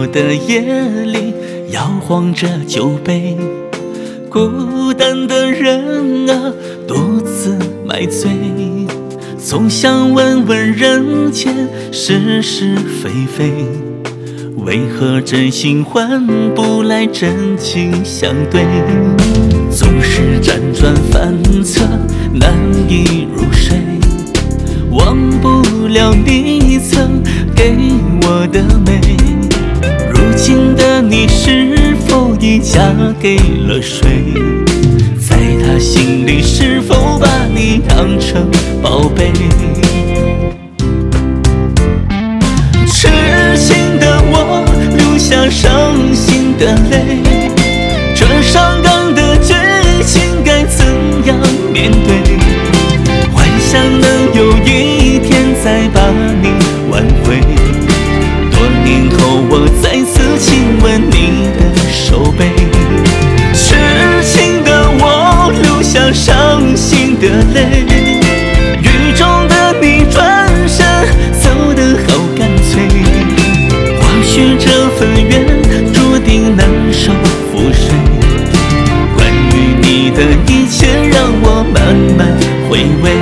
的夜里摇晃着酒杯，孤单的人啊，独自买醉。总想问问人间是是非非，为何真心换不来真情相对？总是辗转反侧，难以入睡，忘不了你曾给我的美。如今的你是否已嫁给了谁？在他心里是否把你当成宝贝？痴情的我流下伤心的泪，这伤感的剧情该怎样面对？幻想能有一天再把你挽回，多年后我再次亲吻你的手背。痴情的我流下伤心的泪，雨中的你转身走得好干脆，或许这份缘注定难守覆水。关于你的一切让我慢慢回味，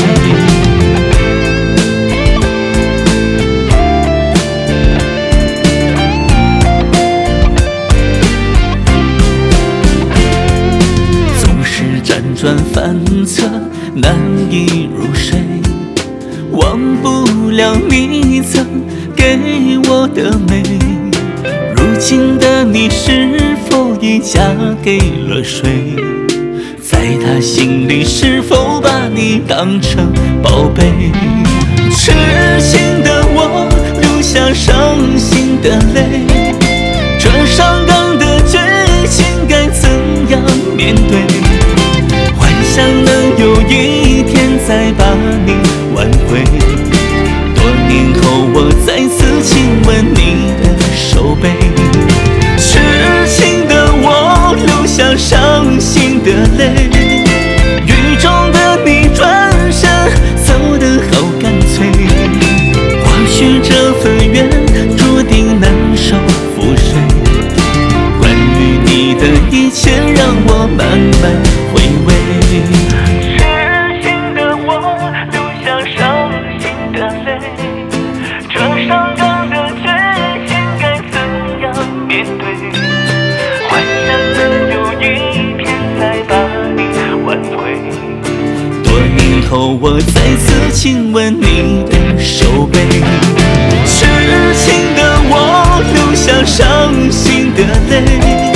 辗转反侧，难以入睡，忘不了你曾给我的美。如今的你是否已嫁给了谁？在他心里是否把你当成宝贝？痴情的我流下伤心的泪，这伤感的剧情该怎样面对？想能有一天再把你挽回，多年后我再次亲吻你的手背。痴情的我流下伤心的泪，雨中的你转身走得好干脆，或许这份缘注定难守覆水。关于你的一切让我慢慢回味， 痴情的我流下伤心的泪，这伤感的剧情该怎样面对？幻想能有一天再把你挽回， 多年后我再次亲吻你的手背。痴情的我流下伤心的泪，